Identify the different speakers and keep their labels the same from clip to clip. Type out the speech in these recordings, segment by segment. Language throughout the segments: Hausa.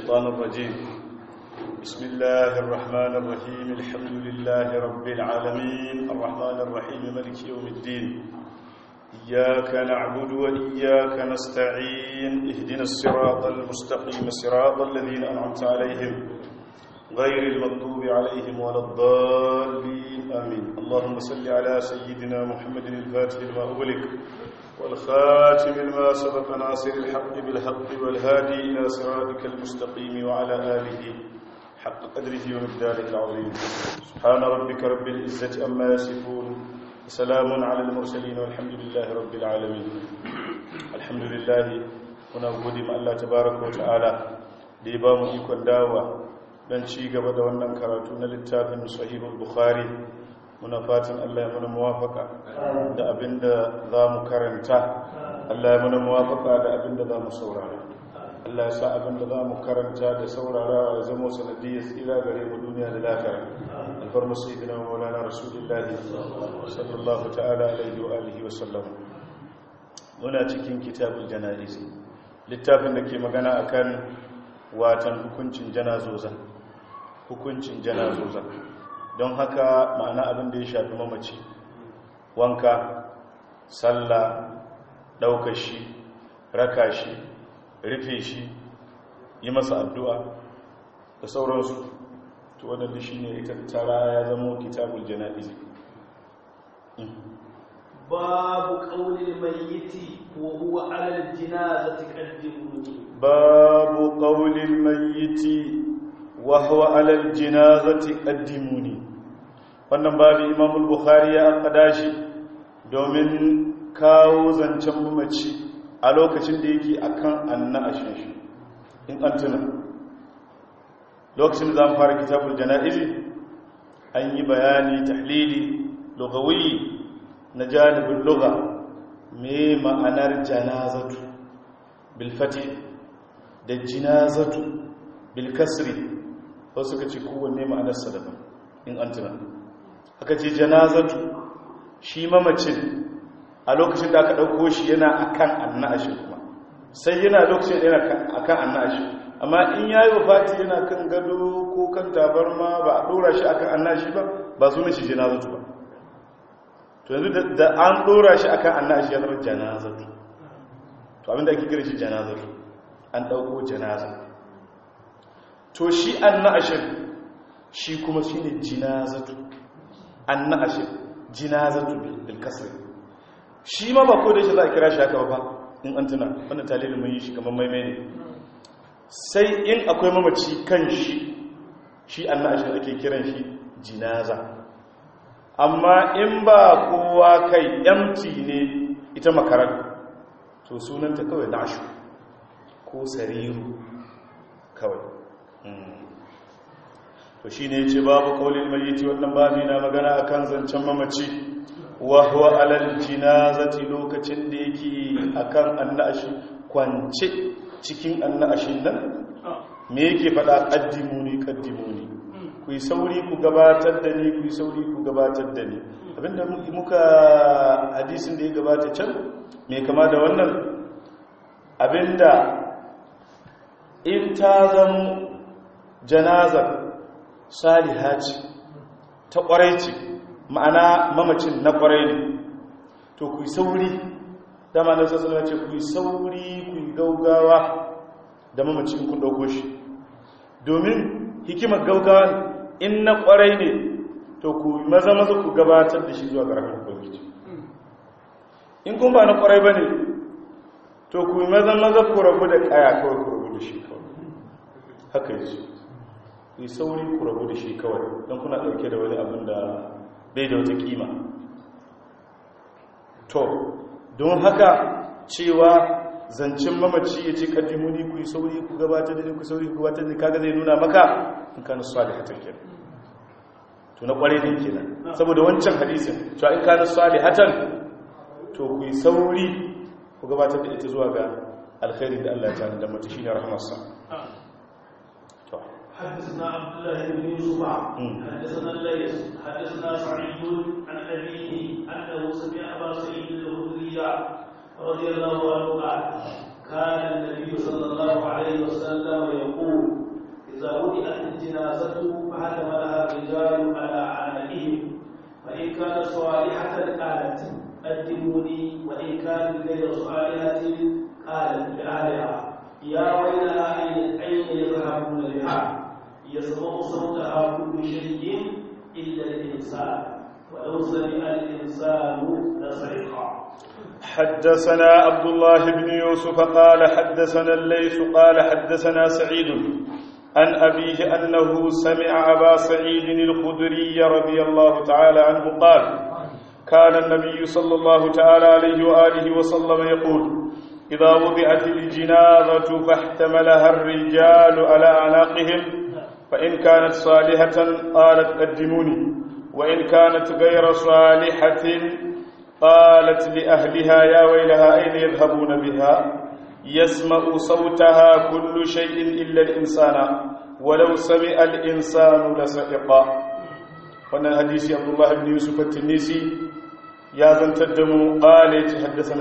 Speaker 1: الشيطان الرجيم. بسم الله الرحمن الرحيم. الحمد لله رب العالمين الرحمن الرحيم مالك يوم الدين. إياك نعبد وإياك نستعين. اهدنا الصراط المستقيم صراط الذين أنعمت عليهم غير المغضوب عليهم ولا الضالين آمين. اللهم صل على سيدنا محمد الفاتح لما أغلق والخاتم لما سبق ناصر الحق بالحق والهادي إلى صراطك المستقيم وعلى آله حق قدره ومقداره العظيم. سبحان ربك رب العزة عما يصفون وسلام على المرسلين والحمد لله رب العالمين. الحمد لله muna gode ma Allah tabaraka wa ta'ala da ya ba mu ikon dawowa don ci gaba da wannan karatu na littafin Sahihul Bukhari. Muna fatan Allah ya mana muwafaka da abinda za mu karanta, Allah ya mana muwafaka da abinda za mu saurara, Allah ya sa abinda za mu karanta da saurara ya zama sanadiyyar tsira gare mu duniya da lafiya. Alfarmu sayyidina Maulana Rasulullahi sallallahu ta'ala alaihi wa alihi wa sallam. Muna cikin kitabul janaiz, littafin da ke magana akan watan hukuncin janazoza. Don haka ma'ana abin da ya shafi mamaci, wanka, sallah, ɗaukar shi, raka shi, rufe shi, yi masa addu'a da sauransu. To wadanda shi ne ita tara ya zama kitabul jana'izi.
Speaker 2: babu ƙaunin mayyiti wa huwa alal jinazati qaddimuni.
Speaker 1: babu ƙaunin mayyiti wa huwa alal jinazati qaddimuni. Wannan babu Imam al-Bukhari ya akada shi domin kawo zancen mamaci a lokacin da yake akan annashin shi. In an tuna lokacin da zamu fara kitabul janaizi an yi bayani tahlili lugawi na janibul lugha, me ma'anar janazatu bil fath da jinazatu bil kasri. Wasu ka ce kowanne ma'anarsa daban. In an tuna aka ce janazatu shi mamacin a lokacin da aka ɗauko shi yana akan annashi, kuma sai yana lokacin yana akan annashi, amma in yayi wafati yana kan gado ko kan tabarma ba a ɗora shi akan annashi ba sunan shi janazatu ba. To yanzu da an ɗora shi akan annashi ya zama janazatu. To abinda ake kira shi janazatu, an ɗauko janaza. To shi annashin shi kuma shi ne jinazatu. Annashin jinazatu bil kasri. Shi ma ba ko da shi za a kira shi haka ba in an tuna wannan talilin mun yi shi kamar maimai ne. Sai in akwai mamaci kan shi annashin ake kiran shi jinaza. Amma in ba kowa kai empty ne ita makarar, to sunanta kawai nashu ko sariru kawai. To shi ne ce babu kaulin mayyiti. Wannan babi na magana akan zancen mamaci wa huwa alal jinazati, lokacin da yake akan annashi kwance cikin annashin nan me yake fada? qaddimuni ku yi sauri ku gabatar da ni, ku yi sauri ku gabatar da ni. Abinda muka hadisin da ya gabata can me kama da wannan, abinda in ta zama janazar saliha ce ta kwarai ce, ma'ana mamacin na kwarai ne, to ku yi sauri. Dama na sassanar ce ku yi sauri, ku yi gaugawa da mamacin kun ɗauko shi, domin hikimar gaugawa in na kwarai ne to ku maza ku gabatar da shi zuwa ga rahmar ubangiji. In kun ba na kwarai ba ne to ku maza ku rabu da kaya kawai, ku rabu da shi kawai. Haka yi su ku yi sauri ku rabu da shi kawai, don kuna ɗauke da wani abin da bai da wata kima. To don haka cewa zancen mamaci ya ce kaddimuni, ku yi sauri ku gabatar da ni, ku sauri ku gabatar da ni, kaga zai nuna maka in kana salihatan kenan. To na kware ne kenan, saboda wancan hadisin to in kana salihatan to ku yi sauri ku gabatar da ita zuwa ga alkhairin da Allah ya tana da mata shine rahmarsa.
Speaker 2: حدثنا عبد الله بن يوسف حدثنا الليث حدثنا سعيد عن أبيه أنه سمع أبا سعيد الخدري رضي الله عنه قال كان النبي صلى الله عليه وسلم يقول الجنازة فحملها الرجال على أعناقهم فإن كانت صالحة قالت قدموني وإن كانت غير صالحة قالت لأهلها يا ويلها أين يذهبون بها يسمع صوتها كل شيء إلا الإنسان ولو سمع الإنسان لصرخ.
Speaker 1: حدثنا عبد الله بن يوسف قال حدثنا الليث قال حدثنا سعيد عن أبيه أنه سمع أبا سعيد الخدري رضي الله تعالى عنه قال كان النبي صلى الله تعالى عليه وآله وسلم يقول إذا وضعت الجنازة فاحتملها الرجال على أعناقهم فإن كانت صالحة قالت قدموني وإن كانت غير صالحة قالت لأهلها يا ويلها أين يذهبون بها يسمع صوتها كل شيء إلا الإنسان ولو سمع الإنسان لسئق. wannan hadisi Abdullah ibn Yusuf at-Tinisi ya zantar da mu qala yace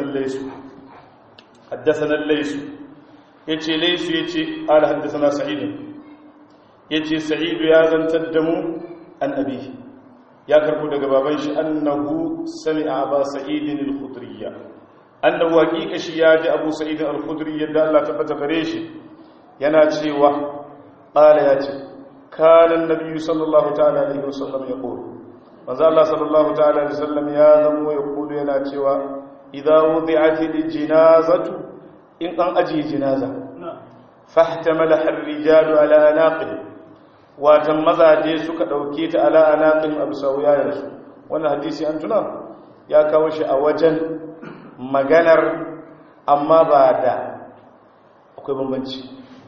Speaker 1: haddathana al-Lays yace Lays yace qala haddathana Sa'id yace Sa'id ya zantar da mu an abihi ya karbo daga baban shi annahu sami'a Aba Sa'id al-Khudri annahu haqiqa shi ya ji Abu Sa'id al-Khudri yadda Allah tabbata gare shi yana cewa qala yace كان النبي صلى الله تعالى عليه وسلم يقول manzo Allah sallallahu ta'ala alaihi wasallam ya zamo ya kudu yana cewa idza wudi'atil jinazatu in an aji jinaza fahtamala ar-rijalu ala anaqih watan mazaje suka dauke ta ala anaqih absawiyayen su wannan hadisi an tuna ya kawo shi a wajen maganar amma ba da akwai bambanci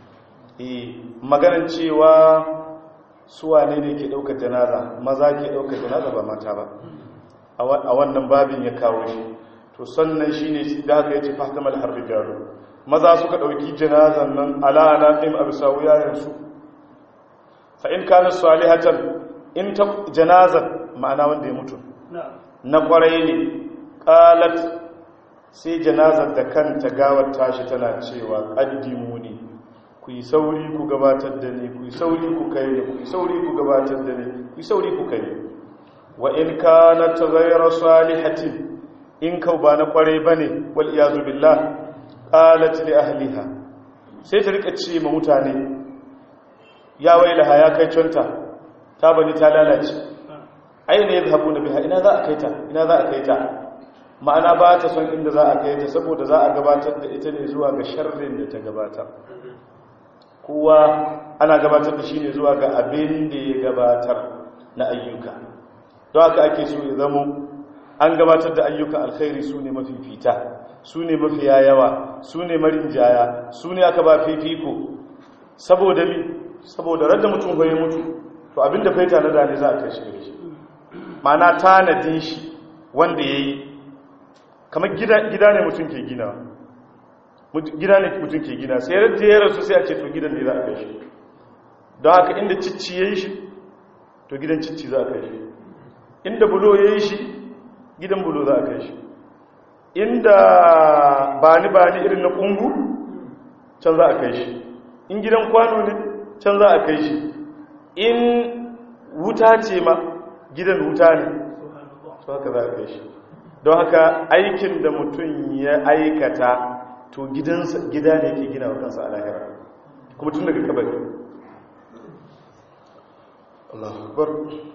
Speaker 1: maganar cewa suwa ne ke ɗaukar janaza maza ke ɗaukar janaza ba mata ba a wannan babin ya kawo shi to sannan shi ne da haka ya ce fahimtar harrijaru maza suka ɗauki janazan nan ala'ana ɗin abu sawuyayensu fa'in kanar salihatan in ta janazan ma'ana wanda ya mutu na ƙwarai ne ƙalat sai janazar da kanta gawar tashi tana cewa ƙaddimu ne ku yi sauri ku gabatar da ni ku yi sauri ku kai ni ku yi sauri ku gabatar da ni ku yi sauri ku kai ni wa in kanat ghayra salihatin in kau ba na kware bane wal iyazu billah qalat li ahliha sai ta rika ce ma mutane ya wailaha ya kai cunta ta bani ta lalace aina yadhhabuna biha ina za a kai ta ina za a kai ta ma'ana ba ta son inda za a kai ta saboda za a gabatar da ita ne zuwa ga sharrin da ta gabatar kowa ana gabatar da shi ne zuwa ga abin da ya gabatar na ayyuka don haka ake so ya zamo an gabatar da ayyukan alkhairi su ne mafifita su ne mafiya yawa su ne marinjaya su ne aka ba fifiko saboda mi saboda radda mutum bai mutu to abin da faita na dane za a kai shi gare shi ma'ana tanadin shi wanda ya yi kamar gida ne mutum ke gina sai yadda ya rasu sai a ce to gidan ne za a kai shi don haka inda cicci ya yi shi to gidan cicci za a kai shi inda bulo ya yi shi gidan bulo za a kai shi inda bani irin na kungu can za a kai shi in gidan kwano ne can za a kai shi in wuta ce ma gidan wuta ne so haka za a kai shi don haka aikin da mutum ya aikata to gida ne ke gina wa kansa a lahira kuma tun daga kabari Allahu akbar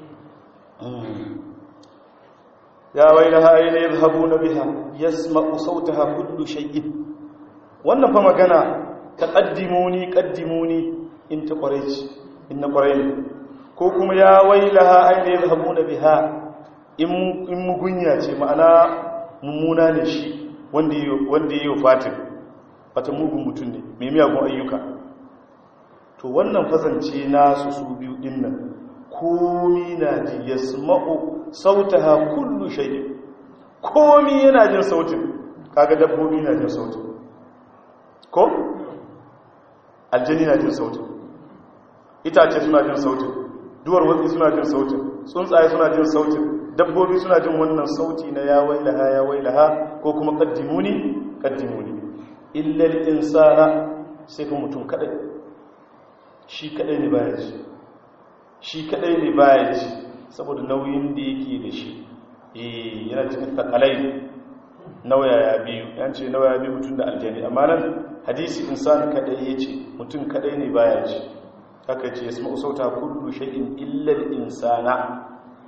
Speaker 1: ya wailaha ayna yadhhabuna biha yasma'u sautaha kullu shay'in wannan fa magana qaddimuni in ta qaraici in na qarai ko kuma ya wailaha ayna yadhhabuna biha in mugunya ce ma'ana mummuna ne shi wanda yi fatin wata mugun mutum ne mai miyagun ayyuka to wannan fasance nasu su biyu dinnan komi na ji ya sma'u sautaha kullu shayi komi yana jin sautin kaga dabbobi na jin sautin ko aljani na jin sautin itace suna jin sautin duwar watsi suna jin sautin tsuntsaye suna jin sautin dabbobi suna jin wannan sauti na ya wailaha ko kuma qaddimuni illa al-insana sai kuma mutum kadai shi kadai ne baya ji shi kadai ne baya ci saboda nauyin da yake da shi yana cikin takalai nauyaya biyu yance nauyaya biyu mutum da aljani amma nan hadisi insan kadai yace mutum kadai ne baya ci haka ce yasma'u sauta kullu shay'in illa al-insana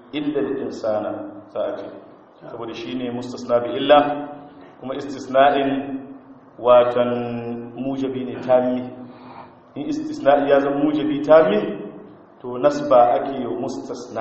Speaker 1: sa'a ce saboda shine mustasna bi illa kuma istisna'in watan mujabi ne tammi in istisna'i ya zama mujabi tammi to nasba ake yi mustasna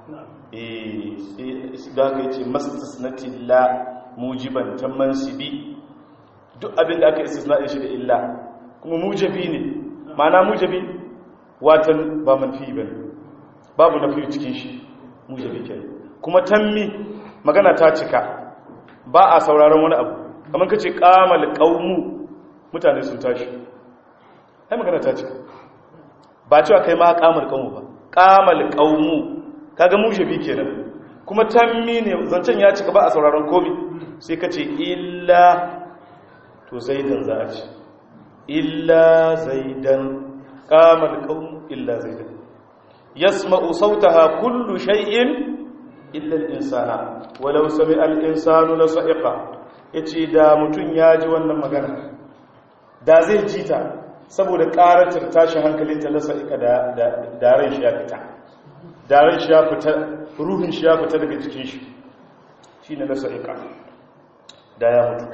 Speaker 1: da aka yace mustasnati la mujiban tamansibi duk abin da aka istisna'i shi da illa kuma mujabi ne ma'ana mujabi watan ba manfi bane babu nafi cikin shi mujabi kenan kuma tammi magana ta cika ba a sauraron wani abu kamar kace qamal qaumu mutane sun tashi ai magana ta cika ba cewa kai ma qamal qaumu ba qamal qaumu kaga mujabi kenan kuma tammi ne zancen ya cika ba a sauraron komai sai kace illa to zaidan za a ci illa zaidan qamal qaumu illa zaidan yasma'u sautaha kullu shay'in illa al-insana walau sami'a al-insanu la sa'iqa yace da mutun ya ji wannan magana da zai ji ta saboda karatar tashi hankalin ta la sa'iqa da ran shi ya fita da ran shi ya fita ruhin shi ya fita daga cikin shi shine la sa'iqa da ya mutu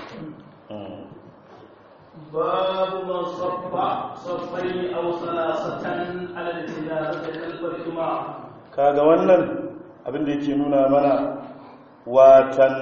Speaker 2: babu man saffai aw salasatan ala al-jinazati al-juma'a
Speaker 1: kaga wannan abinda yake nuna mana watan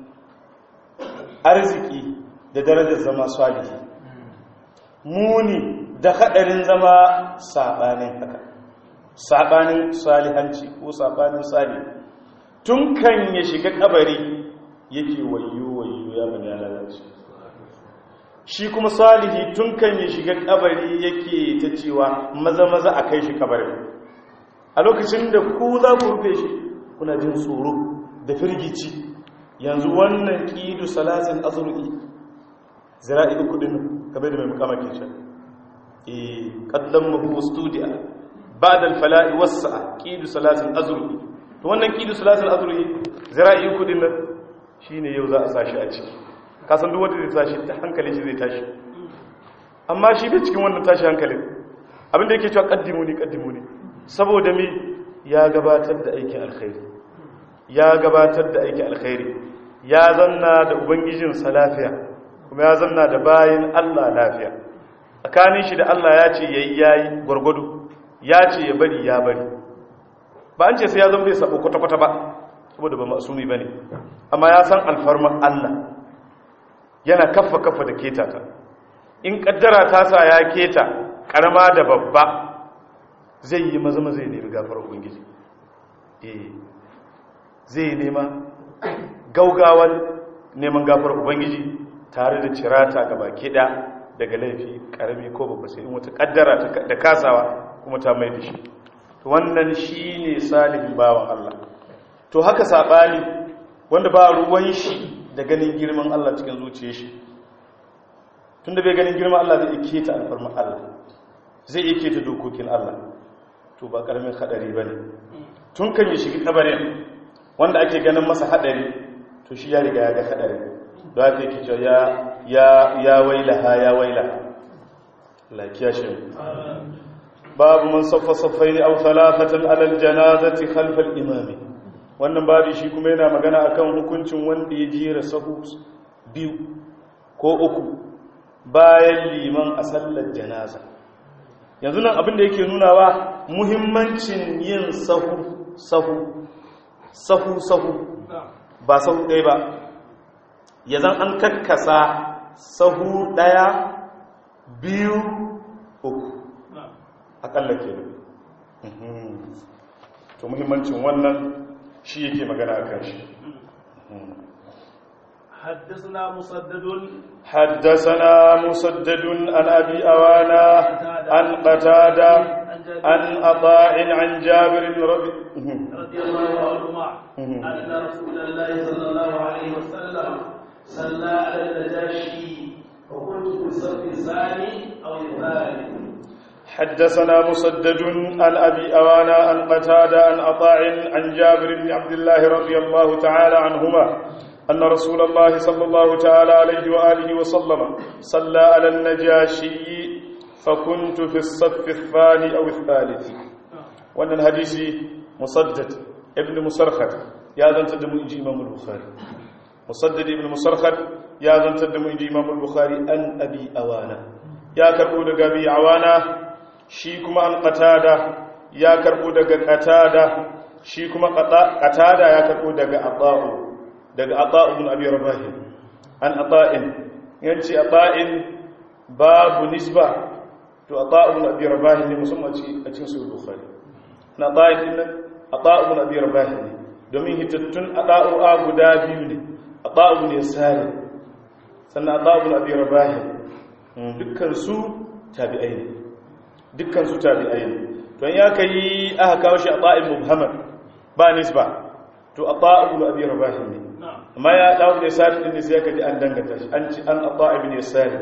Speaker 1: arziki da darajar zama salihi muni da hadarin zama sabanin haka sabanin salihanci ko sabanin salih tun kan ya shiga kabari yake wayo ya bani lalace shi kuma salihi tun kan ya shiga kabari yake ta cewa maza a kai shi kabarin a lokacin da ku za ku rufe shi kuna jin tsoro da firgici yanzu wannan ƙidu salasin azur'i zira'i uku din kamar da mai mukama ke can ƙaddan mabu studiya ba da alfala'i wasa ƙidu salasin azur'i to wannan ƙidu salasin azur'i zira'i uku din nan shi ne yau za a sashi a ciki kasan duk wanda zai sashi ta hankali shi zai tashi amma shi bai cikin wannan tashi hankalin abinda yake cewa ƙaddimu ne saboda mi ya gabatar da aikin alkhairi ya zanna da ubangijinsa lafiya kuma ya zanna da bayin Allah lafiya tsakanin shi da Allah ya ce yayi gwargwado ya ce ya bari ba an ce sai ya zama bai sabo kwata-kwata ba saboda ba masumi bane amma ya san alfarman Allah yana kaffa da ketata in kaddara ta sa ya keta karama da babba zai yi maza zai nemi gafarar ubangiji zai nema gaugawar neman gafarar ubangiji tare da cirata gaba kida daga laifi karami ko babba sai in wata kaddara da kasawa kuma ta mai da shi to wannan shine salihin bawan Allah to haka sabani wanda ba ruwan shi da ganin girman Allah cikin zuciyar shi tunda bai ganin girman Allah zai keta alfarman Allah zai keta dokokin Allah to ba karamin hadari bane tun kan ya shiga kabarin wanda ake ganin masa hadari to shi ya riga ya ga hadari da ake kice ya wailaha la kiyashin babu man saffa saffaini aw thalathatan ala aljanazati khalf al-imam wannan babu shi kuma yana magana akan hukuncin wanda ya jira sahu biyu ko uku bayan liman a sallar janaza yanzu nan abin da yake nunawa muhimmancin yin sahu ba sahu ɗaya ba ya zan an kakkasa sahu ɗaya biyu uku aƙalla ke to muhimmancin wannan shi yake magana a kan shi
Speaker 2: حدثنا مسدد
Speaker 1: عن أبي أوانا عن قتادة عن عطاء عن جابر
Speaker 2: رضي الله عنهما أن رسول الله صلى الله عليه وسلم صلى على النجاشي وكنت في الصف الثاني أو الثالث
Speaker 1: حدثنا مسدد عن أبي أوانا عن قتادة عن عطاء عن جابر بن عبد الله رضي الله تعالى عنهما أن رسول الله صلى الله تعالى عليه وآله وسلم صلى على النجاشي فكنت في الصف الثاني أو الثالث. وأن الحديث مسدد ابن مسرخد يا ذن تدم إنجي إمام البخاري. مسدد ابن مسرخد يا ذن تدم إنجي إمام البخاري أن أبي أوانا يا كربو دغ أبي أوانا shi kuma an qatada ya karbo daga qatada shi kuma qatada ya karbo daga ata'u ibn abi rabah an ata'in yanci ata'in babu nisba to ata'u ibn abi rabah ne musamman a cikin sahih bukhari na ata'in din ata'u ibn abi rabah ne domin hitattun ata'u guda biyu ne ata'u ne sare sannan ata'u ibn abi rabah dukkan su tabi'ai ne dukkan su tabi'ai ne to ya kai aka kawo shi ata'il mubhamad ba nisba to ata'u ibn abi rabah ne amma ya dawo da sari din ne sai ka ji an danganta shi an ci an ata'u ibn yasari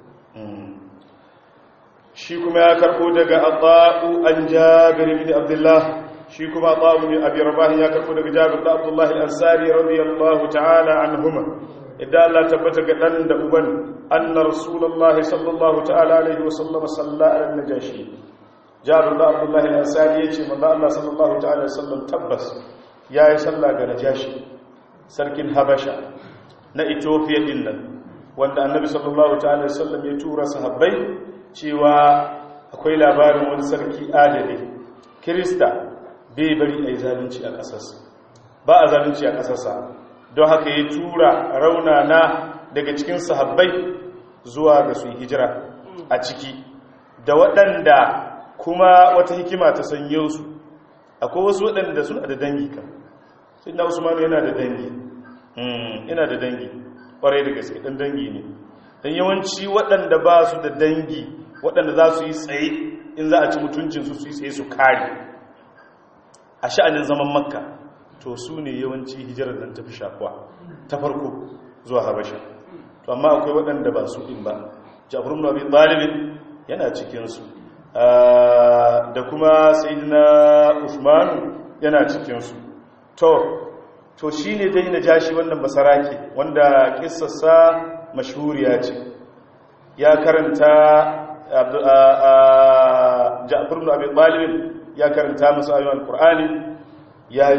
Speaker 1: shi kuma ya karbo daga ata'u an jabir ibn abdullah shi kuma ata'u ibn abi rabah ya karbo daga jabir da abdullah al-ansari radiyallahu ta'ala anhuma idan Allah tabbata ga dan da uban anna rasulullahi sallallahu ta'ala alaihi wa sallam salla ala najashi jabir da abdullah al-ansari yace manzo Allah sallallahu ta'ala alaihi wa sallam tabbas yayi salla ga najashi sarkin habasha na Ethiopia din nan wanda annabi sallallahu ta'ala alaihi wa sallam ya tura sahabbai cewa akwai labarin wani sarki adali kirista bai bari ai zalunci a kasarsa ba a zalunci a kasarsa don haka ya tura raunana daga cikin sahabbai zuwa ga su hijira a ciki da waɗanda kuma wata hikima ta sanyo su akwai wasu waɗanda suna da dangi kan sai na usmanu yana da dangi yana da dangi ƙwarai da gaske ɗan dangi ne don yawanci waɗanda ba su da dangi waɗanda za su yi tsaye in za a ci mutuncinsu su yi tsaye su kare a sha'anin zaman makka to su ne yawanci hijirar nan tafi shafuwa ta farko zuwa habasha to amma akwai waɗanda ba su ɗin ba ja'far ibn abi talib yana cikinsu da kuma sayyidina usman yana cikinsu to shi ne dai na jashi wannan basarake wanda kissarsa mashhuriya ce ya karanta ja'far ibn abi talib ya karanta masa ayoyin alqur'ani har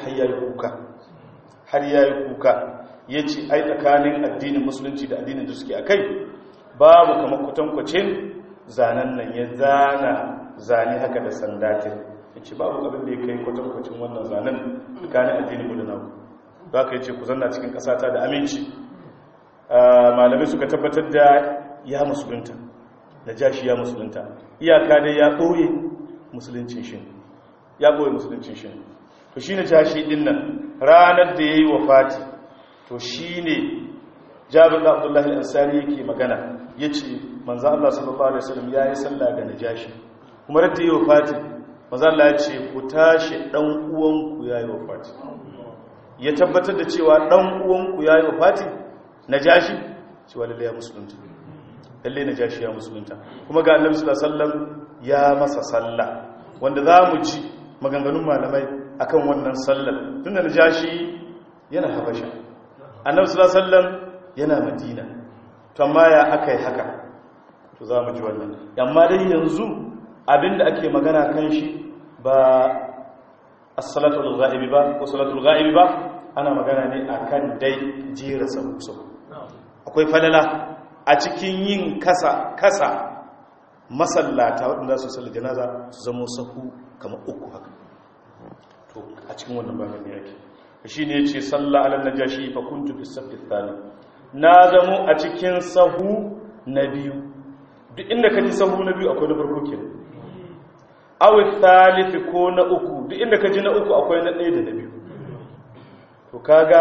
Speaker 1: ya yi kuka ya ce ai tsakanin addinin musulunci da addinin da suke a kai babu kamar kwatankwacin zanen nan ya zane haka da sandatin ya ce babu abin da ya kai kwatankwacin wannan zanen tsakanin addinin mu da naku za ka yi ce ku zanna cikin ƙasata da aminci malamai suka tabbatar da ya musulunta da jashi ya musulunta iyaka dai ya ɓoye musuluncin shi to shi ne jashi ɗin nan ranar da ya yi wa fati to shi ne jabir da abdullahi al'ansari yake magana ya ce manzan Allah sallallahu Alaihi wasallam ya yi sallah ga najashi kuma radda yi wa fati manzan Allah ya ce ku tashi ɗan uwanku ya yi wa fati ya tabbatar da cewa ɗan uwanku ya yi wa fati najashi cewa lalle ya musulunta lalle najashi ya musulunta kuma ga annabi sallallahu Alaihi wasallam ya masa sallah wanda za mu ji maganganun malamai akan wannan sallar tunda najashi yana habasha annabi sallallahu alaihi wasallam yana madina to amma ya akai haka to za mu ji wannan amma dai yanzu abinda ake magana kan shi ba as-salatu al-ghaibi ba ko salatu al-ghaibi ba ana magana ne akan dai jira sabu akwai falala a cikin yin kasa masallata waɗanda su sallar janaza su zama sahu kamar uku haka to a cikin wannan babin ne yake shi ne yace sallah ala najashi fa kuntu fi safi thani na zamo a cikin sahu na biyu duk inda kaji sahu na biyu akwai na farko kenan aw thalith ko na uku duk inda kaji na uku akwai na ɗaya da na biyu to kaga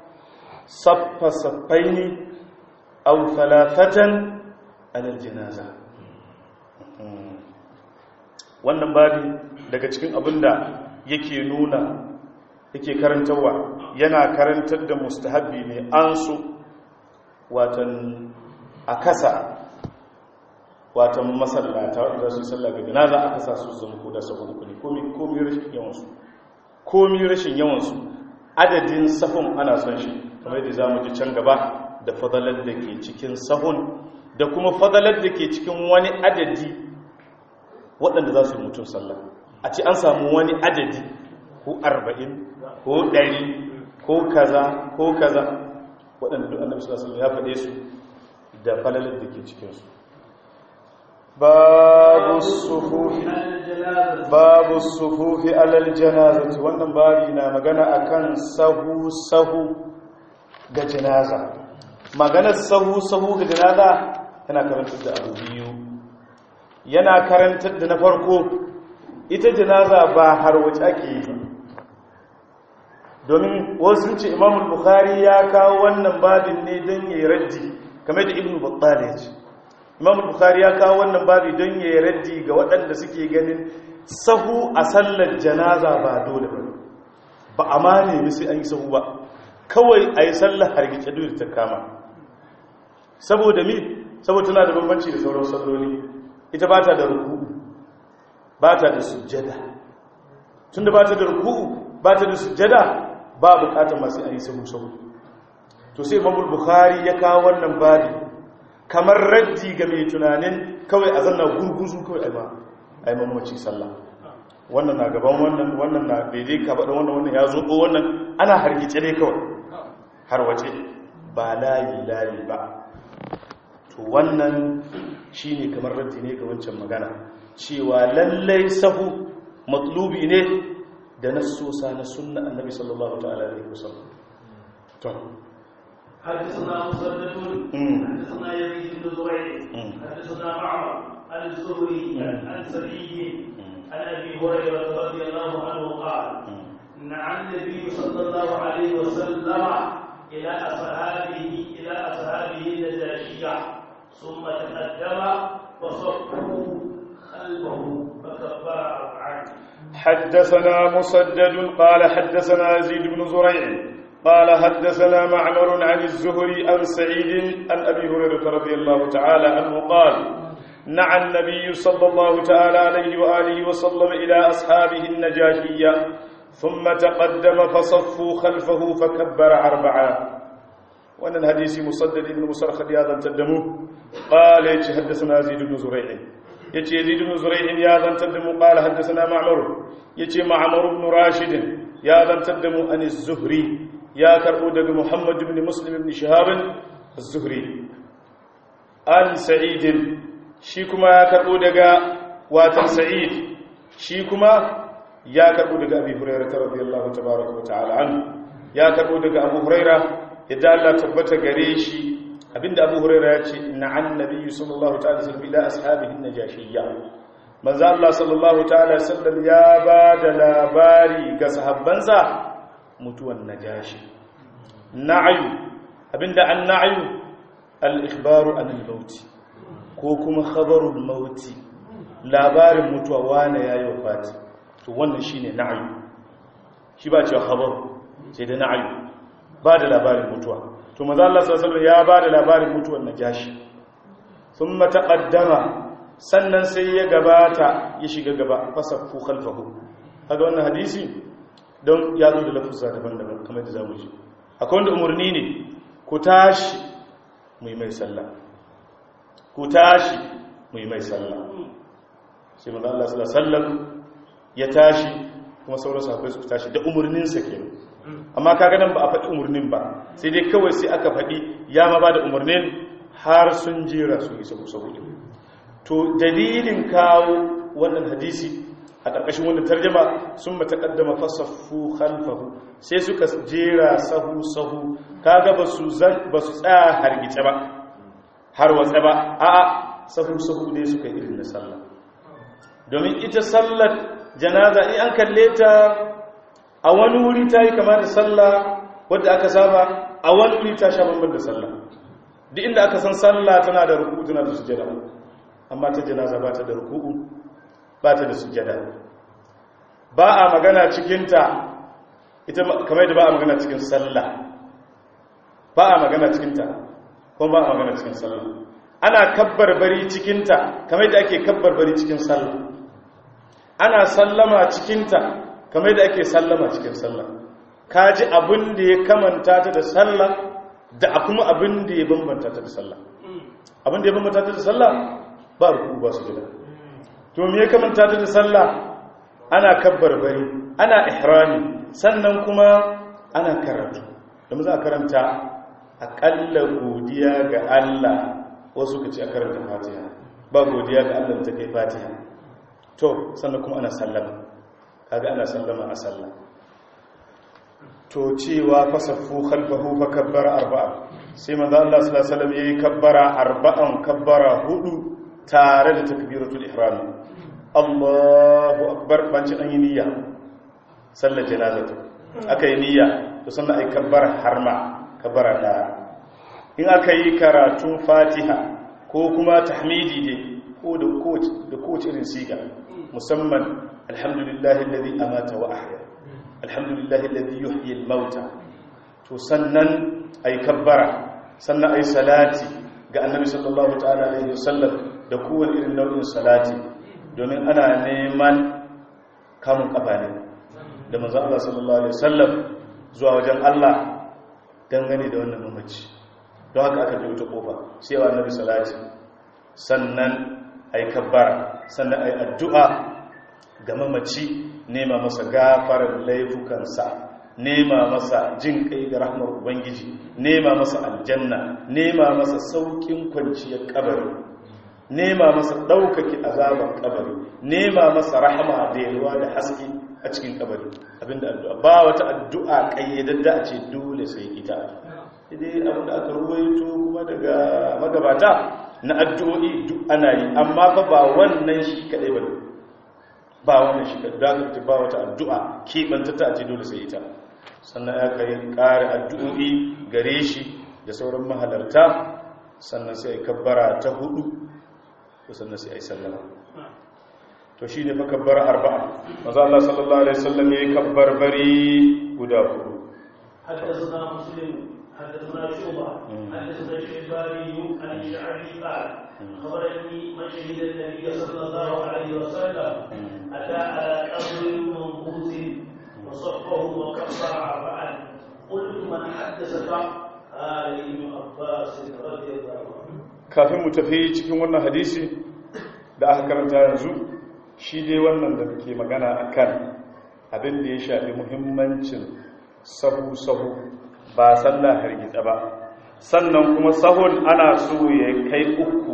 Speaker 1: saffaini aw thalathatan ala janaza wannan babi daga cikin abinda yake nuna yake karantarwa yana karantar da mustahabbi ne an su watan a kasa wata masallata wanda su sallah ga janaza aka sa su zama ko da sahun uku ne komi rashin yawansu adadin sahun ana son shi kamar yadda zamu ji can gaba da fadalar da ke cikin sahun da kuma fadalar da ke cikin wani adadi waɗanda za su yi mutum sallah a ce an samu wani adadi ko 40 ko 100 ko kaza waɗanda duk annabi sallallahu alaihi wasallam ya faɗe su da falalar da ke cikin su babu sufufi alal janazati wannan babi na magana akan sahu ga janaza. Maganar sahu ga janaza yana karantar da abu biyu. Yana karantar da na farko ita janaza ba har wace ake yi ba, domin wasu ce Imam Bukhari ya kawo wannan babin ne don yayi raddi kamar da Ibn Battal ya ce. Imam Bukhari ya kawo wannan babi don yayi raddi ga waɗanda suke ganin sahu a sallar janaza ba dole ba a ma nemi sai an yi sahu ba, kawai a yi sallar hargitse duk ta kama. Saboda tana da bambanci da sauran salloli, ita ba ta da ruku'u ba ta da sujjada. Tunda ba ta da ruku'u ba ta da sujjada ba bukatar masu an yi sahu. To sai Imam Bukhari ya kawo wannan babi kamar raddi ga mai tunanin kawai a zanna gurguzu kawai a yi mamaci sallah, wannan na gaban wannan na daidai ka faɗa wannan ya zoɓo wannan ana hargice ne kawai har wace ba layi ba. To wannan shi ne kamar raddi ne ga wancan magana cewa lallai sahu matlubi ne da nassosa na sunna annabi sallallahu ta'ala alaihi wasallam. To
Speaker 2: حدثنا مسدد حدثنا يزيد بن زريع حدثنا معمر عن الزهري عن سعيد عن ابي هريره رضي الله عنه قال نعى النبي صلى الله عليه وسلم الى اصحابه النجاشيه ثم تقدم وصفوا خلفه فكبر اربعا.
Speaker 1: حدثنا مسدد قال حدثنا يزيد بن زريع قال حدثنا معمر عن الزهري عن سعيد عن أبي هريرة رضي الله تعالى عنه قال نعى النبي صلى الله تعالى عليه وآله وسلم إلى أصحابه النجاشية ثم تقدم فصفوا خلفه فكبر أربعا. وأن الحديث مسدد بن مسرخد ياذا تدموه قال حدثنا يزيد بن زريع يزيد بن زريع ياذا تدموه قال حدثنا معمر معمر بن راشد ياذا تدموه عن الزهري ya karbo daga Muhammad ibn Muslim ibn Shihab az-Zuhri an Sa'id shi kuma ya karbo daga watan Sa'id shi kuma ya karbo daga Abi Hurairah radiyallahu tabaaraka wa ta'ala an ya karbo daga Abu Hurairah yadda Allah tabbata gare shi abinda Abu Hurairah ya ce inna annabi sallallahu ta'ala sallam ila ashabihi an-najashiyya manzo Allah sallallahu ta'ala sallam ya ba da labari ga sahabbansa mutuwan najashi. Na'ayu abinda an na'ayu al-ikhbaru an al-maut ko kuma khabarul maut, labarin mutuwa wani yayi wafati, to wannan shine na'ayu. Shi ba cewa khabar sai da na'ayu, ba da labarin mutuwa. To manzo Allah sallallahu alaihi wasallam ya ba da labarin mutuwan najashi. Thumma taqaddama sannan sai ya gabata ya shiga gaba fasaffu khalfahu. Kaga wannan hadisi don ya zo da lafuzza daban-daban kamar da zamu ji. Akwai wanda umarni ne ku tashi mu yi mai sallah, ku tashi mu yi mai sallah. Sai manzo Allah sallallahu alaihi wasallam ya tashi kuma sauran sahabbai su tashi da umarnin sa kenan. Amma kaga nan ba a faɗi umarnin ba, sai dai kawai sai aka faɗi ya ma ba da umarnin har sun jera su yi saboda. To dalilin kawo wannan hadisi a ƙarƙashin wannan tarjama sun matakaddama fasaffu khalfahu sai suka jera sahu kaga ba su tsaya hargice ba har watsa ba, a'a sahu ne suka yi irin na sallah. Domin ita sallar janaza in an kalle ta a wani wuri ta yi kama da sallah wadda aka saba, a wani wuri ta sha bamban da sallah. Duk inda aka san sallah tana da ruku'u tana da sujjada, amma ta janaza ba ta da ruku'u ba ta da sujjada. Ba a magana cikinta ita kamar da ba a magana cikin sallah, ba a magana cikinta kuma ba a magana cikin sallah. ana kabbarbari cikinta kamar yadda ake kabbarbari cikin sallah ana sallama cikinta kamar yadda ake sallama cikin sallah kaji abin da ya kamanta ta da sallah da kuma abin da ya bambanta ta da sallah abin da ya bambanta ta da sallah ba ruku ba su gida to me ya kamanta ta da sallah ana kabbarbari ana ihrami sannan kuma ana karatu domin za a karanta aƙalla godiya ga Allah wasu ka ce a karanta fatiha ba godiya ga Allah ta kai fatiha to sannan kuma ana sallama kaga ana sallama a sallah to cewa fasaffu khalfahu fa kabbara arba'a sai manzo Allah sallallahu alaihi wasallam yayi kabbara arba'an kabbara hudu tare da takbiratul ihram Allahu akbar banci an yi niyya sallar janazatu akai niyya to sannan ai kabbara harma kabbara da in aka yi karatun fatiha ko kuma tahmidi dai ko da kowace irin siga musamman alhamdulillahi alladhi amata wa ahya alhamdulillahi alladhi yuhyi al-mauta to sannan ay kabbara sannan ay salati ga annabi sallallahu ta'ala alaihi wasallam da kowace irin nau'in salati domin ana neman kamun kafa ne da manzo Allah sallallahu alaihi wasallam zuwa wajen Allah dangane da wannan mamaci don haka aka biyo ta kofa sai wa annabi salati sannan ai kabbara sannan ai addu'a ga mamaci nema masa gafarar laifukansa nema masa jin kai da rahmar ubangiji nema masa aljanna nema masa saukin kwanciyar kabari nema masa daukaki azabar kabari nema masa rahama da yalwa da haske a cikin kabari abinda addu'a ba wata addu'a kayyadadda a ce dole sai ita idai abinda aka ruwaito kuma daga magabata na addu'o'i duk ana yi amma fa ba wannan shi kadai ba ba wannan shi kadai da ba wata addu'a kibanta ta ce dole sai ita sannan ya kai ƙara addu'o'i gare shi da sauran mahalarta sannan sai ai kabbara ta hudu sannan sai ai sallama to shine fa kabbara arba'a manzo Allah sallallahu alaihi wasallam yayi kabbar bari guda hudu
Speaker 2: حدثنا مسلم حدثنا شعبة حدثنا الشيباني عن الشعبي قال خبرني من شهد النبي صلى الله عليه وسلم أتى على قبر منقوص وصفه وكبر أربعا قلت من حدثك قال ابن عباس رضي الله عنه.
Speaker 1: kafin mu tafi cikin wannan hadisi da aka karanta yanzu shi dai wannan da muke magana akan abin da ya shafi muhimmancin sahu ba sallah hargitsa ba sannan kuma sahun ana so ya kai uku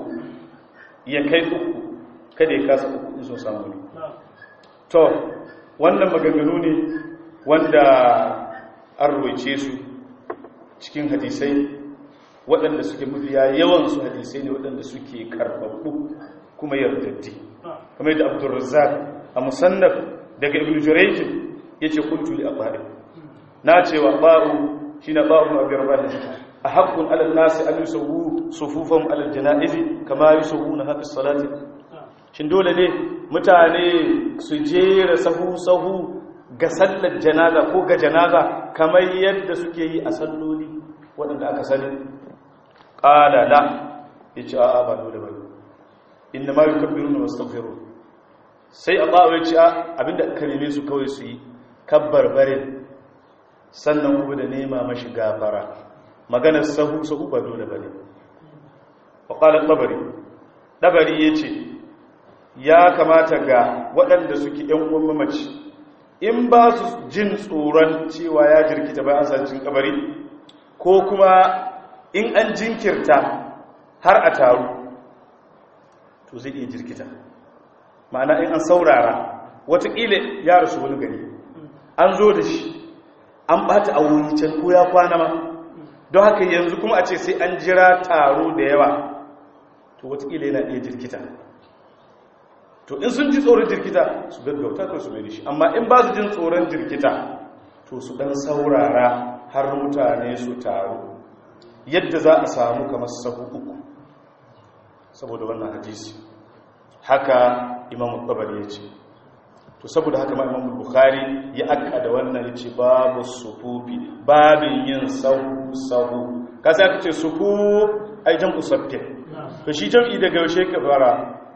Speaker 1: kada ya kasa uku in so samu ne to wannan maganganu ne wanda an ruwaice su cikin hadisai waɗanda suke mafiya yawansu hadisai ne waɗanda suke karɓaɓɓu kuma yardaddi kamar yadda Abdurrazzaq a musannaf daga Ibn Jurayj yace kuntu li aqari na cewa ba'u shine ba'u Abi Rabah ahaqqun 'ala an-nasi an yusawwu sufufahum 'ala al-janaizi kama yusawwuna fi as-salati shin dole ne mutane su jera sahu ga sallar janaza ko ga janaza kamar yadda suke yi a salloli waɗanda aka sani qala la yace a'a ba dole bane inna ma yukabbiruna wastaghfirun sai Allah ya ce abinda kalime su kawai su yi kabbar barin sannan kuma da nema mashi gafara maganar sahu ba dole bane wa qala dabari yace ya kamata ga waɗanda suke ɗan uwan mamaci in ba su jin tsoron cewa ya jirkita bayan an sancin kabari ko kuma in an jinkirta har a taru to zai iya jirkita ma'ana in an saurara watakila ya rasu wani gari an zo da shi an bata a wuri can ko ya kwana ma don haka yanzu kuma a ce sai an jira taro da yawa to watakila yana iya jirkita to in sun ji tsoron jirkita su gaggauta ko su mai shi amma in ba su jin tsoron jirkita to su dan saurara har mutane su taru yadda za a samu kamar sahu uku saboda wannan hadisi haka Imam Tabari ya ce to saboda haka ma Imam Bukhari ya akka da wannan yace babu sufufi babin yin sahu kasa aka ce sufu ai jam'u saffin to shi jam'i daga yaushe ka fara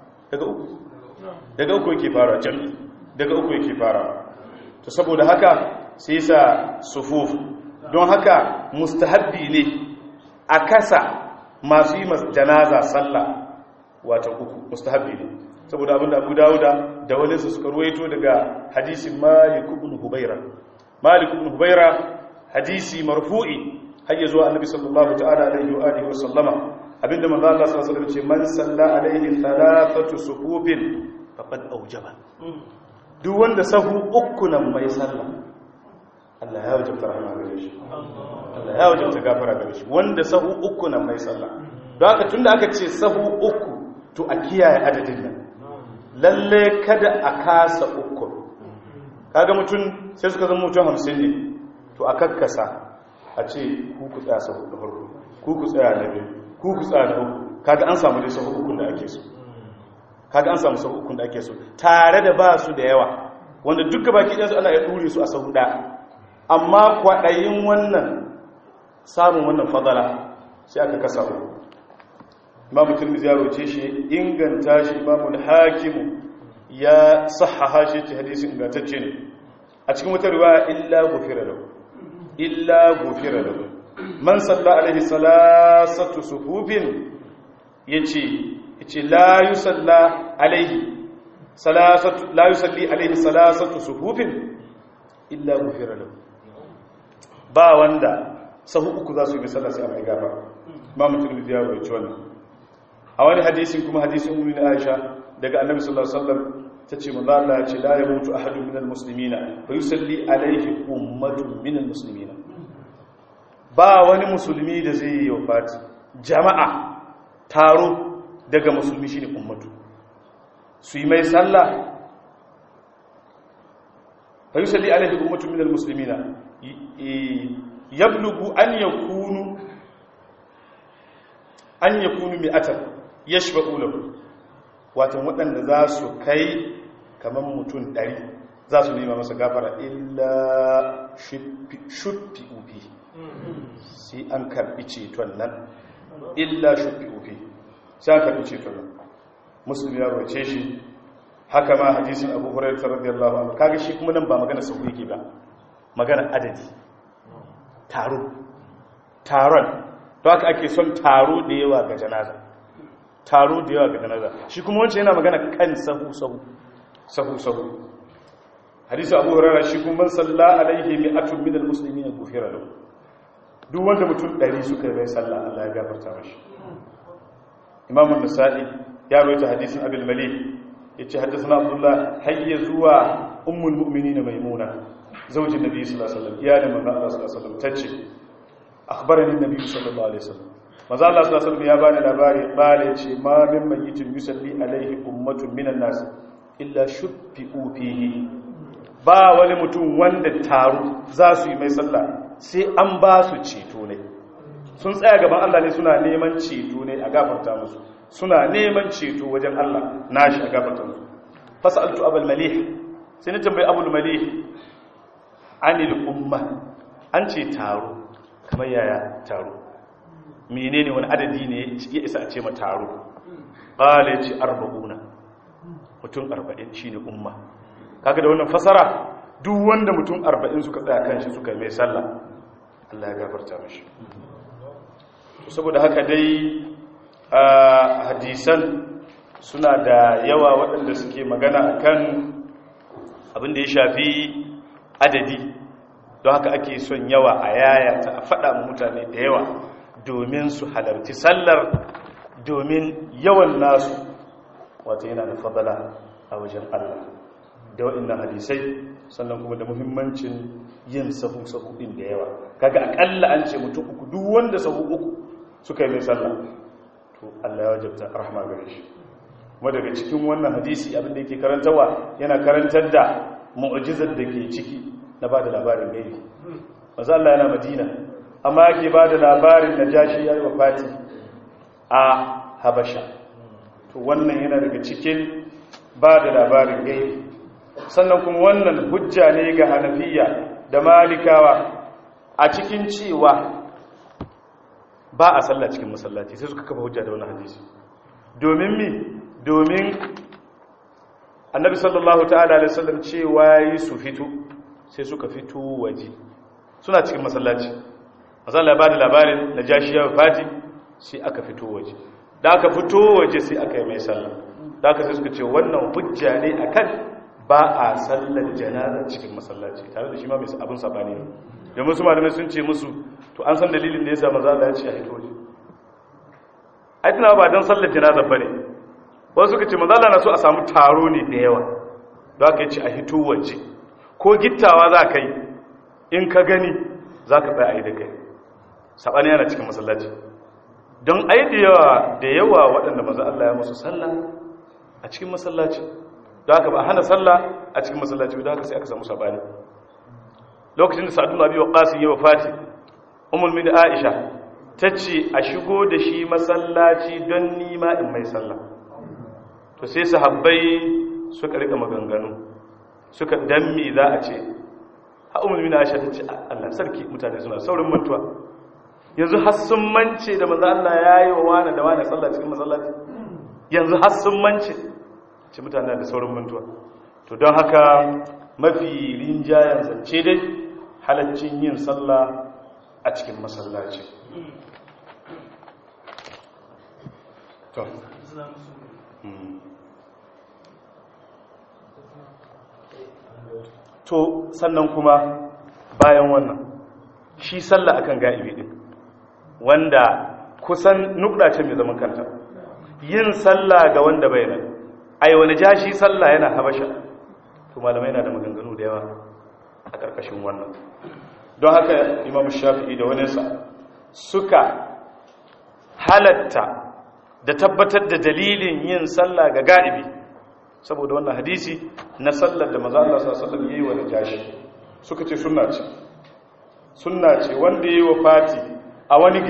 Speaker 1: daga uku yake fara jam'i daga uku yake fara to saboda haka sai yasa sufuf don haka mustahabbi ne a kasa masu yi janaza sallah wato uku mustahabbi ne saboda abinda Abu Dawuda da wani su suka ruwaito daga hadisin Malik ibn Hubayra hadisi marfu'i har zuwa Annabi sallallahu ta'ala alaihi wa alihi wa sallama abinda manzo Allah sallallahu alaihi wasallam ce man salla alaihi thalathatu sufufin faqad awjaba duk wanda sahu uku nan mai sallah Allah ya wajabta rahama gare shi Allah ya wajabta gafara gare shi wanda sahu uku nan mai sallah don haka tunda aka ce sahu uku to a kiyaye adadin nan lalle kada a kasa uku kaga mutum sai suka zama mutum 50 ne to a kakkasa a ce ku tsaya sahu da farko ku tsaya na biyu ku tsaya na uku kaga an samu dai sahu uku da ake so kaga an samu sahu uku da ake so tare da ba su da yawa wanda duka baki ɗansu ana ya ɗure su a sahu ɗaya amma kwaɗayin wannan samun wannan fadala sai aka kasa uku imamu tirmidhi ya roce shi inganta shi imamu hakimu ya sahaha shi ta hadisi ingantacce ne a cikin wata riwaya illa gufira lahu man salla alaihi salasatu sufufin yace la yusalli alaihi salasatu sufufin illa gufira lahu ba wanda sahu uku za su yi misalla sai a gafa imamu tirmidhi ya roce wannan a wani hadisin kuma hadisin ummi Aisha daga annabi sallallahu alaihi wasallam tace manzo Allah ya ce la yamutu ahadun minal muslimina fa yusalli alaihi ummatun minal muslimina ba wani musulmi da zai yi wafati jama'a taro daga musulmi shine ummatu su yi mai sallah fa yusalli alaihi ummatun minal muslimina yablugu an yakunu mi'atan yashba'u lahu watan waɗanda za su kai kamar mutum 100 za su nema masa gafara illa shuffi ubi sai an karbi ceton nan illa shuffi ubi sai an karbi ceton nan muslim ya roce shi haka ma hadisin Abu Hurairah radiyallahu anhu kaga shi kuma nan ba magana sahu yake ba magana adadi taron to haka ake son taro da yawa ga janaza shi kuma wancan yana magana kan sahu hadisi Abu Hurairah shi kuma man salla alaihi mi'atun minal muslimin ghufira lahu duk wanda mutum 100 suka yi sallah Allah ya gafarta mashi Imam an-Nasa'i ya rawaita hadisin Abul Malik yace haddathana Abdullah hayya zuwa ummul mu'minin Maimuna zaujin Nabi sallallahu alaihi wasallam iyalin manzo Allah sallallahu alaihi wasallam tace akhbarani Nabi sallallahu alaihi wasallam manzo Allah sallallahu alaihi wasallam ya bani labari bale ce ma min mayyitin yusalli alaihi ummatun minan nas illa shuffi'u fihi ba wani mutum wanda taru za su yi mai sallah sai an ba su ceto ne sun tsaya gaban Allah ne suna neman ceto ne a gafarta musu suna neman ceto wajen Allah nashi a gafarta musu fasaltu abul malih sai na tambayi abul malih anil umma an ce taro kamar yaya taro menene wani adadi ne ya isa a ce ma taro qala ce 40 mutum 40 shine umma kaga da wannan fasara duk wanda mutum 40 suka tsaya kan shi suka mai sallah Allah ya gafarta mishi saboda haka dai hadisan suna da yawa waɗanda suke magana akan abin da ya shafi adadi don haka ake son yawa a yayata a faɗa mutane da yawa domin su halarci sallar domin yawan nasu wata yana da fadala a wajen Allah da waɗannan hadisai sannan kuma da muhimmancin yin sahu-sahu ɗin da yawa kaga akalla an ce mutum uku duk wanda sahu uku suka yi mai sallah to Allah ya wajabta rahma gare shi kuma daga cikin wannan hadisi abin da yake karantawa yana karantar da mu'jizar da ke ciki na ba da labarin gaibi manzo Allah yana Madina amma yake ba da labarin Najashi yayi wafati a Habasha to wannan yana daga cikin ba da labarin gaibi sannan kuma wannan hujja ne ga Hanafiya da Malikawa a cikin cewa ba a sallah cikin masallaci sai suka kafa hujja da wannan hadisi domin annabi sallallahu ta'ala alaihi wasallam cewa yi su fito sai suka fito waje suna cikin masallaci mazalla ba da labarin najashi ya wafati sai aka fito waje da aka fito waje sai aka yi mai sallah da aka sai suka ce wannan hujja ne akan ba a sallar janaza cikin masallaci tare da shi ma mai abin sabani ne domin su malamai sun ce musu to an san dalilin da yasa maza Allah ya ce a hito waje ai tunawa ba don sallar janaza bane wasu suka ce maza Allah na so a samu taro ne da yawa da aka yi ce a hito waje ko gittawa za ka yi in ka gani za ka tsaya a yi da kai saɓani yana cikin masallaci don ai da yawa waɗanda maza Allah ya musu sallah a cikin masallaci da haka ba hana sallah a cikin masallaci da haka sai aka samu saɓani lokacin da sa'adu nabi waqqas ya wafati ummul min aisha tace a shigo da shi masallaci don nima in mai sallah to sai sahabbai suka rika maganganu suka dammi za a ce ha ummul min aisha tace Allah sarki mutane suna saurin mantuwa yanzu har sun mance da manzo Allah yayi wa wani da wani sallah cikin masallaci yanzu har sun mance ce mutane da saurin mantuwa to don haka mafi rinjayen zance dai halaccin yin sallah a cikin masallaci to sannan kuma bayan wannan shi sallah akan ga'ibi din wanda kusan nukda ce mai zaman kanta yin sallah ga wanda bai nan ai wani jashi sallah yana habasha to malamai na da maganganu da yawa a ƙarƙashin wannan don haka imam shafi'i da waninsa suka halatta da tabbatar da dalilin yin sallah ga ga'ibi saboda wannan hadisi na sallar da maza Allah sallallahu alaihi wasallam yayi wa najashi suka ce sunna ce wanda yayi wa fati a wani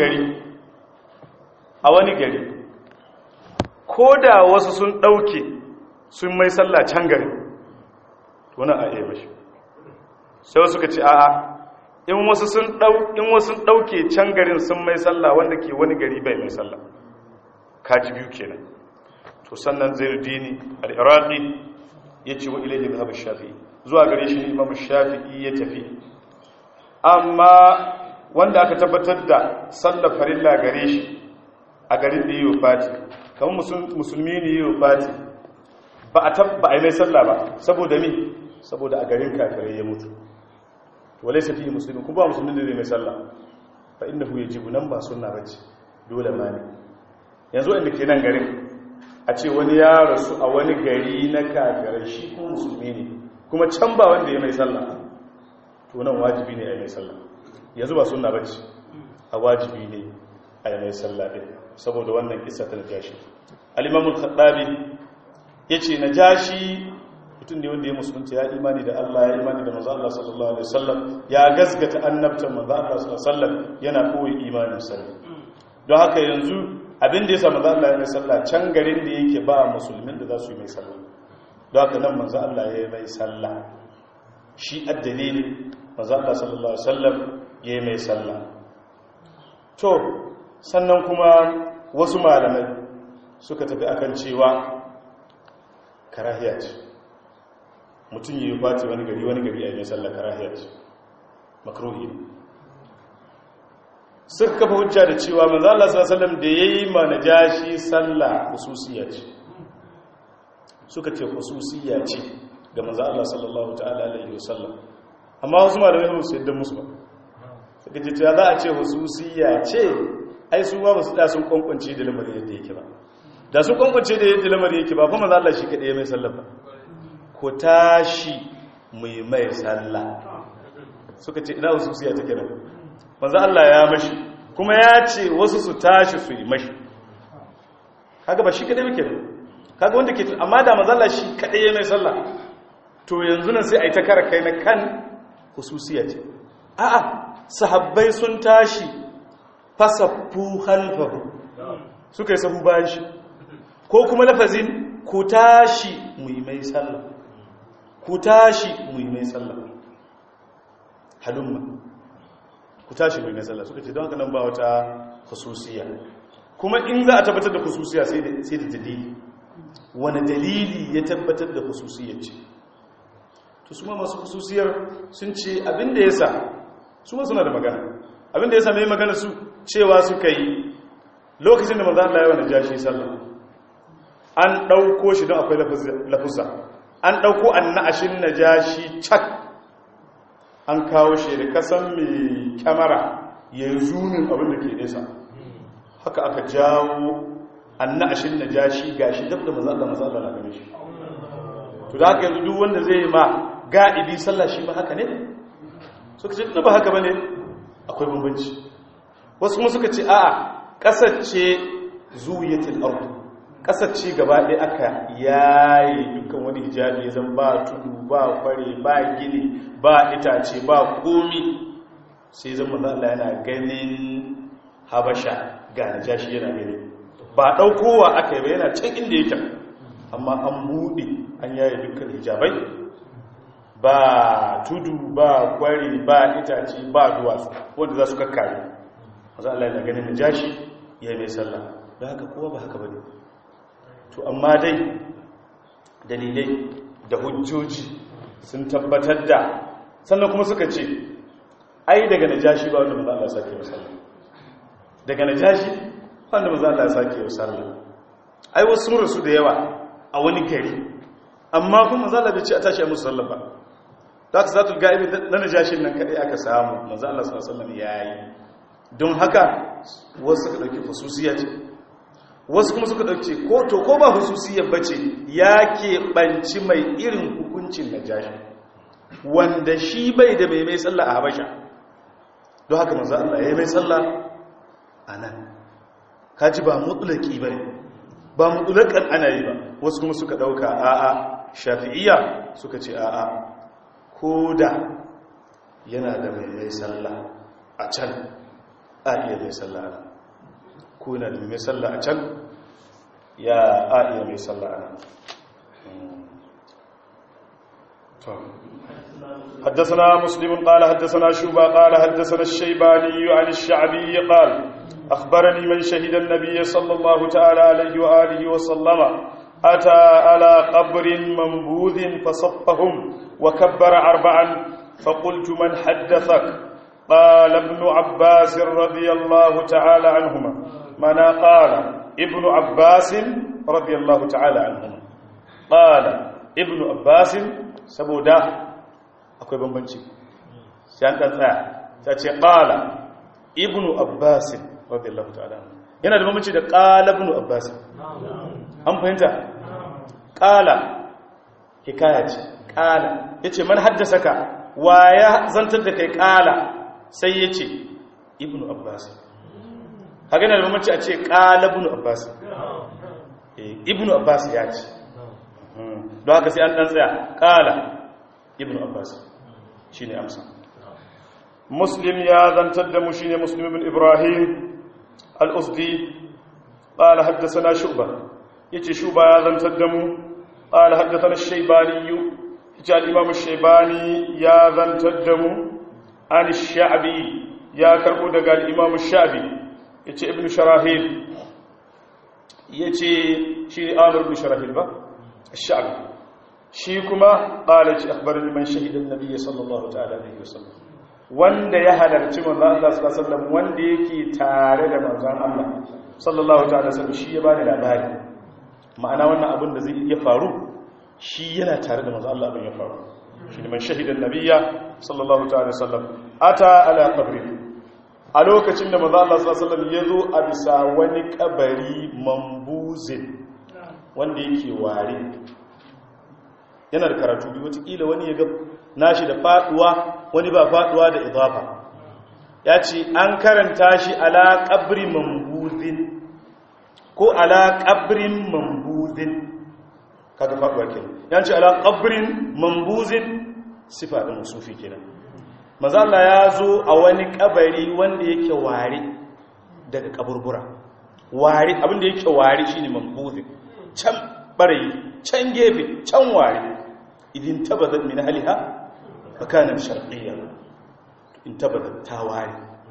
Speaker 1: gari koda wasu sun dauke sun mai sallah can gari to wannan a yi mashi sai wasu suka ce a'a in wasu sun dauke can garin sun mai sallah wanda ke wani gari bai mai sallah kaji biyu kenan to sannan Zainuddin al-Iraqi yace wa ilayhi dhahab ash-Shafi'i zuwa gare shi Imam Shafi'i ya tafi amma wanda aka tabbatar da sallar farilla gare shi a garin da yayi fati kamar musulmi ne yayi fati ba a yi mai sallah ba saboda a garin kafirai ya mutu walaysa fi muslimin kuma musulmi ne mai sallah fa innahu yajibu nan ba sunna bace dole ma ne yanzu inda ke nan garin a ce wani ya rasu a wani gari na kafirai shi ko musulmi ne kuma can ba wanda ya mai sallah to nan wajibi ne a yi mai sallah yanzu ba sunna bace a wajibi ne a yi mai sallah din saboda wannan kissa ta Najashi al-Imam al-Khattabi yace Najashi mutum ne wanda ya musulunta ya imani da Allah ya imani da manzo Allah sallallahu alaihi wasallam ya gaskata annabtan manzo Allah sallallahu alaihi wasallam yana koyi imanin sa don haka yanzu abin da ya sa manzo Allah ya mai sallah can garin da yake ba musulmin da za su yi mai sallah don haka nan manzo Allah ya yi mai sallah shi addalilin manzo Allah sallallahu alaihi wasallam ya yi mai sallah to sannan kuma wasu malamai suka tafi akan cewa karahiya ce mutum yi fati wani gari a yi mai sallah karahiya ce makruhi suka kafa hujja da cewa manzo Allah sallallahu alaihi wasallam da yayi ma Najashi sallah hususiyya ce suka ce hususiyya ce ga manzo Allah sallallahu ta'ala alaihi wasallam amma wasu malamai ba su yadda musu ba suka ce za a ce hususiyya ce ai su ba su da sun kwankwance da lamarin yadda yake ba da sun kwankwance da yadda lamarin yake ba fa manzo Allah shi kadai mai sallah ba ko tashi mai sallah suka ce ina hususiyya take da manzo Allah ya mashi kuma ya ce wasu su tashi su yi mashi kaga ba shi kadai muke ba kaga wanda ke amma da manzo Allah shi kadai ya mai sallah to yanzu nan sai ai ta kara kai na kan hususiya ce a'a sahabbai sun tashi fasaffu khalfahu suka yi sahu bayan shi ko kuma lafazin ku tashi mu yi mai sallah ku tashi mu yi mai sallah halumma ku tashi mai sallah suka ce don haka nan ba wata khususiyya. Kuma in za a tabbatar da khususiyya sai da dalili, wani dalili ya tabbatar da khususiyyar ce. To su ma masu khususiyar sun ce abinda ya sa su ma suna da magana, abinda ya sa mai magana su cewa suka yi lokacin da manzo Allah ya wani jashi sallah an ɗauko shi don akwai lafuza, an ɗauko annashin najashi cak an kawo shi da kasan mai kyamara ya yi zumin abin da ke nesa, haka aka jawo annashin najashi gashi dab da manzo Allah na gane shi. To da haka yanzu duk wanda zai ma ga'ibi sallah shi ba haka ne, suka ce ba haka bane, akwai bambanci. Wasu kuma suka ce a'a, ƙasar ce zuwiyatul ard, ƙasar ce gaba ɗaya aka yayi dukkan wani hijabi ya zama ba tudu ba kware ba gini ba itace ba komi, sai zama Allah yana ganin Habasha ga Najashi yana gani, ba ɗaukowa aka yi ba, yana can inda yake, amma an buɗe an yayi dukkan hijabai, ba tudu ba kware ba itace ba duwatsu wanda za su kakkare. Maza Allah yana ganin Najashi ya mai sallah, da haka kowa ba haka ba ne. To amma dai dalilai da hujjoji sun tabbatar da, sannan kuma suka ce ai daga Najashi ba wanda maza Allah sake wa sallah, daga Najashi wanda maza Allah sake wa sallah. Ai wasu sun rasu da yawa a wani gari, amma kuma maza Allah bai ce a tashi a musu sallah ba. Za ka zatul ga'ibi na Najashin nan kadai aka samu maza Allah sallallahu alaihi wasallam yayi. Don haka wasu suka dauki khususiyya ce, wasu kuma suka dauke ko ba hususiyar bace ya keɓanci mai irin hukuncin Najashi wanda shi bai da mai sallah a Habasha. Don haka manzo Allah ya mai sallah anan. Kaji ba mutlaki bane, ba mutlakan ana yi ba. Wasu kuma suka dauka a'a, Shafi'iyya suka ce a'a, koda yana da mai sallah a can a iya mai sallah anan, ko yana da mai sallah a can ya iya mai sallah anan. حدثنا مسلم قال حدثنا شوبة قال حدثنا الشيباني عن الشعبي قال أخبرني من شهد النبي صلى الله تعالى عليه وآله وسلم أتى على قبر منبوذ فصفهم وكبر 4 فقلت من حدثك؟ قال ابن عباس رضي الله تعالى عنهما. معنى قال ابن عباس رضي الله تعالى عنهما. قال ابن عباس saboda akwai bambanci sai an dan tsaya ta ce qala ibnu abbas radiyallahu ta'ala yana da bambanci da qala ibnu abbas. An fahimta? Qala hikaya ce, qala yace man haddasaka, wa ya zantar da kai? Qala sai yace ibnu abbas. haka yana da bambanci a ce qala ibnu abbas. Ibnu abbas ya ce, don haka sai an dan tsaya qala ibnu abbas shine amsa. Muslim ya zantar da mu shine Muslim ibn Ibrahim al-Usdi qala haddathana Shu'ba, yace Shu'ba ya zantar da mu. qala haddathana Shaybani, yace al-Imam Shaybani ya zantar da mu. an Sha'bi ya karbo daga al-Imam Sha'bi, yace ibn Sharahil, yace shi Amr ibn Sharahil ba Sha'bi, shi kuma qala shi akhbarani man shahida an-nabiy sallallahu ta'ala alaihi wasallam, wanda ya halarci manzon Allah sallallahu alaihi wasallam, wanda yake tare da manzon Allah sallallahu ta'ala alaihi wasallam, shi ya bani labari. Ma'ana wannan abin da zai iya faru shi yana tare da manzon Allah abin ya faru. Shi ne man shahida an-nabiy sallallahu ta'ala alaihi wasallam ata ala qabri, a lokacin da manzon Allah sallallahu alaihi wasallam ya zo a bisa wani kabari mambuzin wanda yake ware. Yana da karatu biyu, watakila wani ya ga nashi da faduwa, wani ba faduwa da idafa. Ya ce an karanta shi ala qabri mambuzin ko ala qabrin mambuzin, kaga faduwa kenan. Ya ce ala qabrin mambuzin sifa da musufi kenan. Manzo Allah ya zo a wani kabari wanda yake ware daga kaburbura. Ware, abinda yake ware shine mambuzin. Can barayi, can gefe, can ware. idin tabadat min ahliha makanan sharqiyya, in tabadat tawari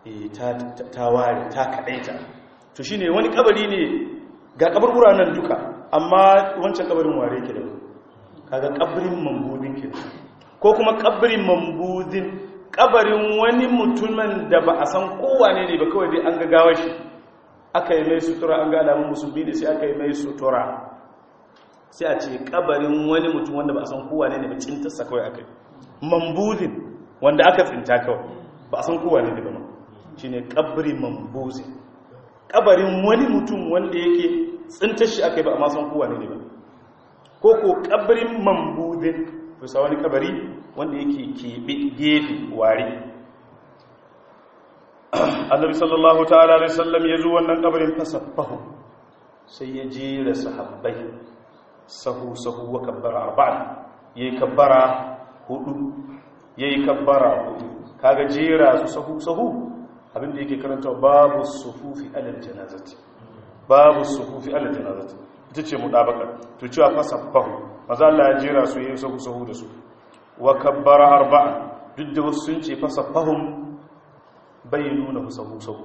Speaker 1: ta ware ta kadaita to shine wani kabari ne ga kaburbura nan duka amma wancan kabarin ware yake da kaga kabarin mambudin ke ko kuma kabarin mambudin kabarin wani mutumin da ba a san kowane ne ba kawai dai an ga gawar shi aka yi mai sutura an ga alamun musulmi ne sai aka yi mai sutura sai a ce kabarin wani mutum wanda ba a san kowane ne ba cintarsa kawai aka yi mambudin wanda aka tsinta kawai ba a san kowane ne ba ma shi ne kabarin mambuzin kabarin wani mutum wanda yake tsintar shi aka yi ba a masan kowane ne ba ko ko kabarin mambudin kusa wani kabari wanda yake keɓe gefe ware annabi sallallahu ta'ala alaihi wasallam ya zo wannan kabarin fasaffahu sai ya jera sahabbai sahu wa kabbara arba'an yayi kabbara hudu kaga jera su sahu abinda yake karanta babu sufufi alal janazati ita ce mudabaka to cewa fasaffahu maza Allah ya jera su yayin sahu da su wa kabbara arba'an duk da wasu sun ce fasaffahum bai nuna sahu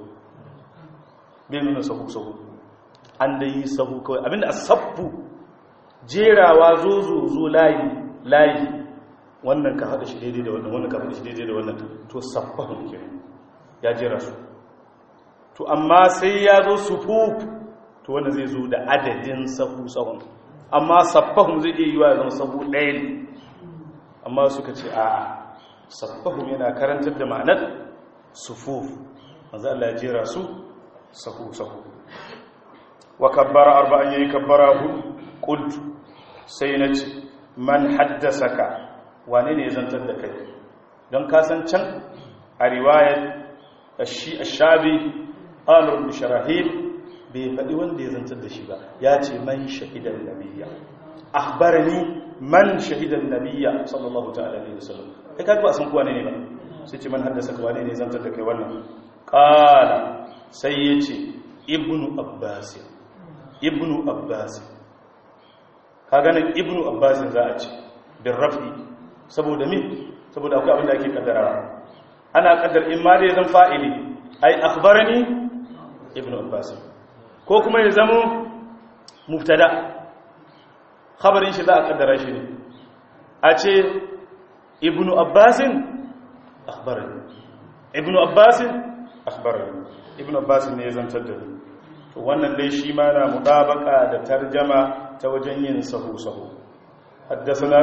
Speaker 1: an da yi sahu kawai abinda asaffu jerawa zo layi wannan ka hada shi daidai da wannan ka hada shi daidai da wannan to saffahum kenan ya jera su to amma sai ya zo sufuf to wanda zai zo da adadin sahun amma saffahum zai iya yiwa ya zama sahu ɗaya ne amma suka ce a saffahum yana karantar da ma'anar sufuf manzo Allah ya jera su sahu wa kabbara arba'an yayi kabbara qultu sai nace man haddasaka wane ne ya zantar da kai don kasan can a riwayar الشعبي قال ابن شراحيل بفدي wanda ya zantar da shi ba ya ce man shahidan nabiyya akhbarani man shahidan nabiyya sallallahu ta'ala alaihi wasallam kai kaga ba san kuwa ne ba sai ce man haddasa ka wane ne zantar da kai wannan qala sai yace ibnu abbas kaga nan ibnu abbas za a ce bin rafi saboda akwai abin da ake kaddara ana kaddar in ma dai zan fa'ili ai akhbarani ibnu abbas ko kuma ya zama mubtada khabarin shi za a kaddara shi ne a ce ibnu abbas akhbarani ibnu abbas ne ya zantar da ni to wannan dai shi ma na mutabaka da tarjama ta wajen yin sahu haddasa